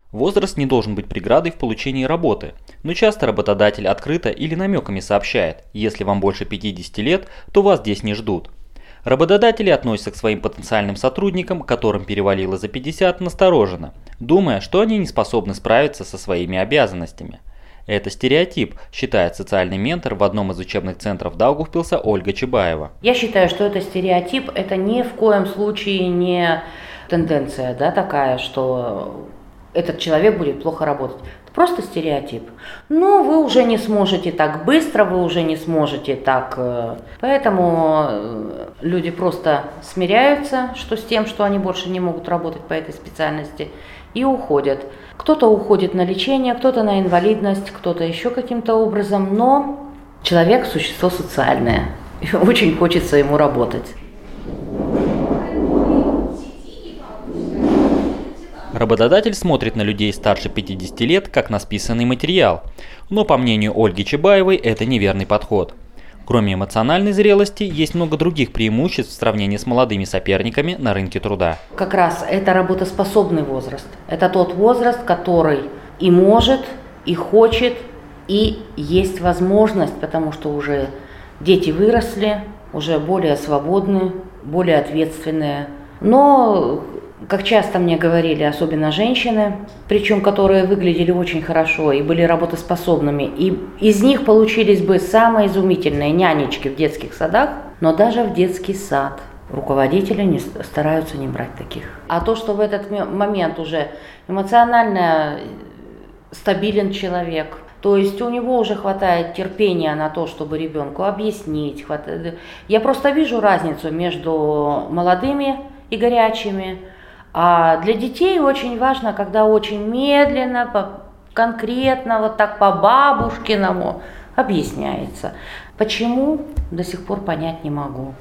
Возраст не должен быть преградой в получении работы, но часто работодатель открыто или намеками сообщает, если вам больше 50 лет, то вас здесь не ждут. Работодатели относятся к своим потенциальным сотрудникам, которым перевалило за 50, настороженно, думая, что они не способны справиться со своими обязанностями. Это стереотип, считает социальный ментор в одном из учебных центров Даугавпилса Ольга Чебаева. Я считаю, что это стереотип, это ни в коем случае не тенденция, такая, что этот человек будет плохо работать. Это просто стереотип. Ну, вы уже не сможете так быстро, вы уже не сможете так. Поэтому люди просто смиряются с тем, что они больше не могут работать по этой специальности, и уходят. Кто-то уходит на лечение, кто-то на инвалидность, кто-то еще каким-то образом, но человек – существо социальное, и очень хочется ему работать. Работодатель смотрит на людей старше 50 лет как на списанный материал, но по мнению Ольги Чебаевой это неверный подход. Кроме эмоциональной зрелости, есть много других преимуществ в сравнении с молодыми соперниками на рынке труда. Как раз это работоспособный возраст. Это тот возраст, который и может, и хочет, и есть возможность, потому что уже дети выросли, уже более свободны, более ответственные. Но, как часто мне говорили, особенно женщины, причем которые выглядели очень хорошо и были работоспособными, и из них получились бы самые изумительные нянечки в детских садах, но даже в детский сад руководители стараются не брать таких. А то, что в этот момент уже эмоционально стабилен человек, то есть у него уже хватает терпения на то, чтобы ребенку объяснить. Я просто вижу разницу между молодыми и горячими. А для детей очень важно, когда очень медленно, конкретно, вот так по-бабушкиному объясняется. Почему, до сих пор понять не могу.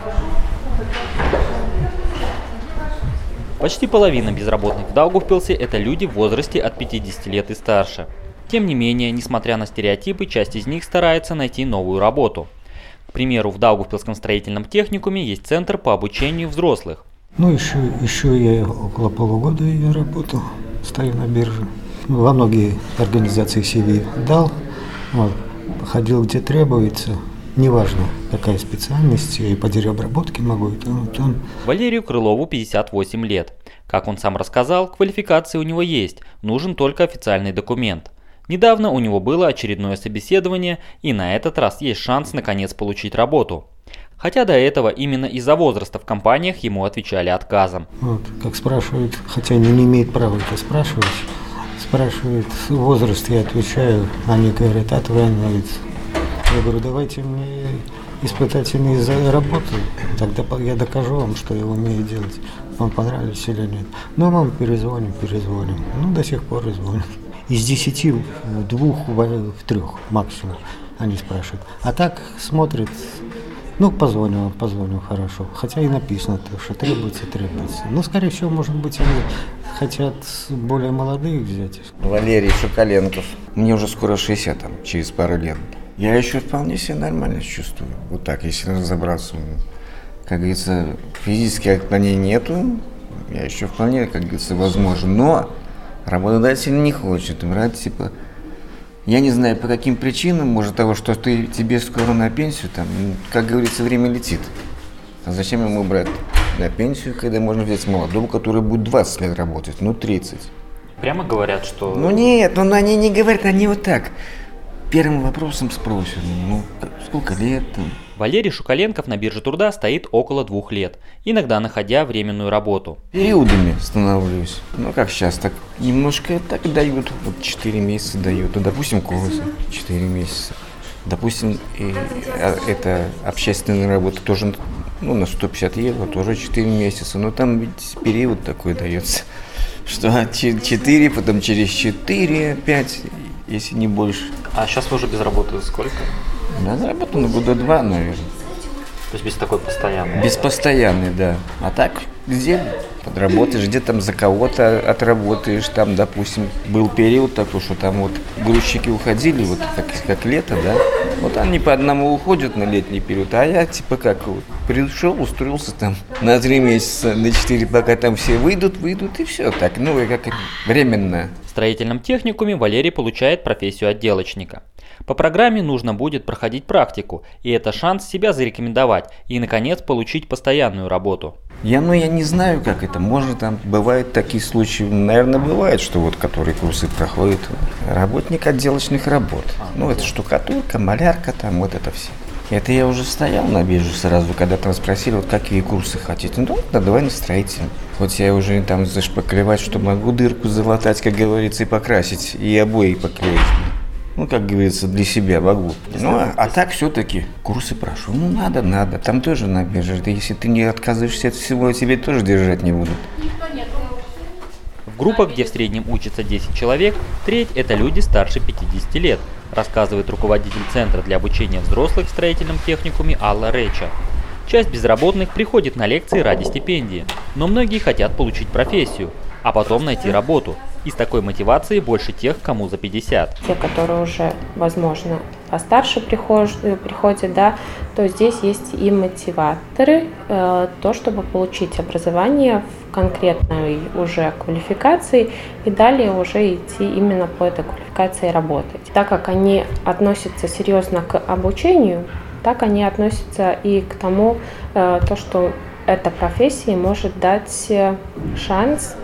Почти половина безработных в Даугавпилсе – это люди в возрасте от 50 лет и старше. Тем не менее, несмотря на стереотипы, часть из них старается найти новую работу. К примеру, в Даугавпилском строительном техникуме есть центр по обучению взрослых. Еще я около полугода я работал, стою на бирже. Во многие организации CV дал, ходил где требуется, неважно какая специальность, и по деревообработке могу, и там. Валерию Крылову 58 лет. Как он сам рассказал, квалификация у него есть, нужен только официальный документ. Недавно у него было очередное собеседование, и на этот раз есть шанс наконец получить работу. Хотя до этого именно из-за возраста в компаниях ему отвечали отказом. Как спрашивают, хотя они не имеют права это спрашивают возраст, я отвечаю, они говорят, отваливает. Я говорю, давайте мне испытательные работы, тогда я докажу вам, что я умею делать. Вам понравилось или нет. Ну, вам перезвоним. Ну, до сих пор и звонят. Из 10 в 2, в 3 максимум они спрашивают. А так смотрят. Позвоню, хорошо. Хотя и написано, что требуется. Но, скорее всего, может быть, они хотят более молодых взять. Валерий Шукаленков. Мне уже скоро 60, через пару лет. Я еще вполне себя нормально чувствую. Вот так, если разобраться. Как говорится, физических отклонений нету. Я еще вполне, как говорится, возможен. Но работодатель не хочет брать, я не знаю, по каким причинам, может того, что тебе скоро на пенсию, как говорится, время летит. А зачем ему брать на пенсию, когда можно взять молодого, который будет 20 лет работать, 30. Прямо говорят, что... Нет, они не говорят, они вот так. Первым вопросом спросят, сколько лет там. Валерий Шукаленков на бирже труда стоит около 2 лет, иногда находя временную работу. Периодами становлюсь. Как сейчас, так немножко так дают, 4 месяца дают, допустим, колосы 4 месяца. Допустим, это общественная работа тоже, на 150 евро, тоже 4 месяца, но там ведь период такой дается, что 4, потом через 4, 5, если не больше. А сейчас вы уже без работы сколько? Да, заработал года 2, наверное. То есть без такой постоянной? Без постоянной, да. А так где подработаешь, где там за кого-то отработаешь, там, допустим, был период такой, что там вот грузчики уходили, вот как лето, да, вот они по одному уходят на летний период, а я типа как вот пришел, устроился там на 3 месяца, на 4, пока там все выйдут и все так, ну и как временно. В строительном техникуме Валерий получает профессию отделочника. По программе нужно будет проходить практику, и это шанс себя зарекомендовать и, наконец, получить постоянную работу. Я не знаю, как это. Может, там бывают такие случаи, наверное, бывает, что вот которые курсы проходят. Работник отделочных работ. Это штукатурка, малярка, там вот это все. Это я уже стоял на бирже сразу, когда там спросили, вот какие курсы хотите. Давай на строительный. Вот я уже там зашпаклевать, что могу дырку залатать, как говорится, и покрасить, и обои поклеить. Как говорится, для себя могу. А так все-таки курсы прошу. Надо. Там тоже на бирже. Если ты не отказываешься от всего, тебе тоже держать не будут. В группах, где в среднем учатся 10 человек, треть – это люди старше 50 лет, рассказывает руководитель Центра для обучения взрослых в строительном техникуме Алла Реча. Часть безработных приходит на лекции ради стипендии, но многие хотят получить профессию, а потом найти работу. И с такой мотивацией больше тех, кому за 50. Те, которые уже, возможно, постарше приходят, да, то здесь есть и мотиваторы, то, чтобы получить образование в конкретной уже квалификации и далее уже идти именно по этой квалификации работать. Так как они относятся серьезно к обучению, так они относятся и к тому, то, что эта профессия может дать шанс.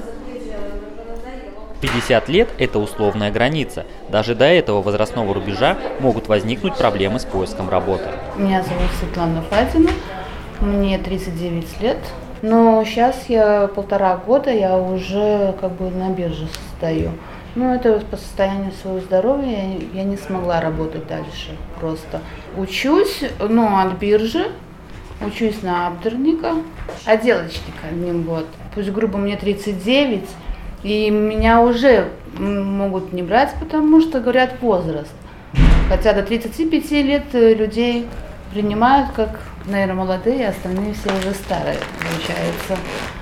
50 лет – это условная граница. Даже до этого возрастного рубежа могут возникнуть проблемы с поиском работы. Меня зовут Светлана Фадина, мне 39 лет. Но сейчас я 1,5 года, я уже на бирже стою. Это по состоянию своего здоровья я не смогла работать дальше просто. Учусь, от биржи, учусь на абдерника, отделочника 1 год. Пусть грубо мне 39, и меня уже могут не брать, потому что говорят возраст. Хотя до 35 лет людей принимают как, наверное, молодые, а остальные все уже старые, получается.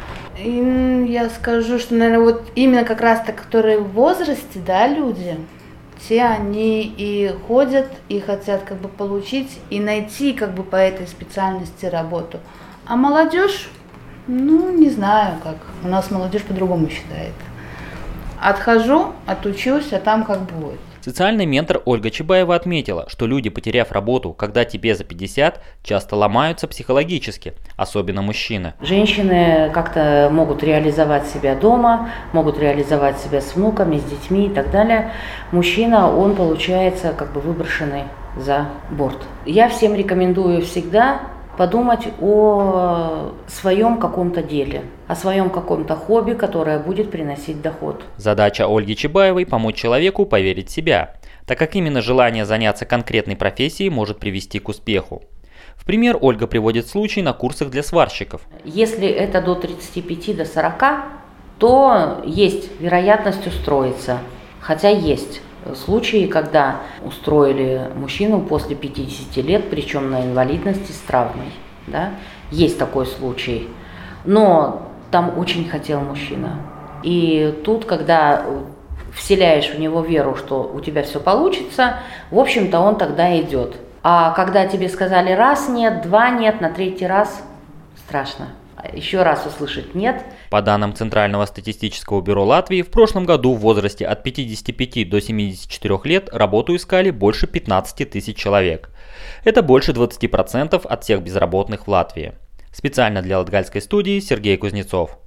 И я скажу, что, наверное, именно как раз-то, которые в возрасте, люди, те они и ходят, и хотят получить, и найти по этой специальности работу. А молодежь, не знаю как. У нас молодежь по-другому считает. Отхожу, отучусь, а там как будет. Социальный ментор Ольга Чебаева отметила, что люди, потеряв работу, когда тебе за 50, часто ломаются психологически, особенно мужчины. Женщины как-то могут реализовать себя дома, могут реализовать себя с внуками, с детьми и так далее. Мужчина, он получается выброшенный за борт. Я всем рекомендую всегда подумать о своем каком-то деле, о своем каком-то хобби, которое будет приносить доход. Задача Ольги Чебаевой – помочь человеку поверить в себя, так как именно желание заняться конкретной профессией может привести к успеху. В пример Ольга приводит случай на курсах для сварщиков. Если это до 35, до 40, то есть вероятность устроиться, хотя есть случаи, когда устроили мужчину после 50 лет, причем на инвалидности с травмой. Да? Есть такой случай. Но там очень хотел мужчина. И тут, когда вселяешь в него веру, что у тебя все получится, в общем-то он тогда идет. А когда тебе сказали раз нет, 2 нет, на 3-й раз страшно. Еще раз услышать «нет». По данным Центрального статистического бюро Латвии, в прошлом году в возрасте от 55 до 74 лет работу искали больше 15 тысяч человек. Это больше 20% от всех безработных в Латвии. Специально для Латгальской студии Сергей Кузнецов.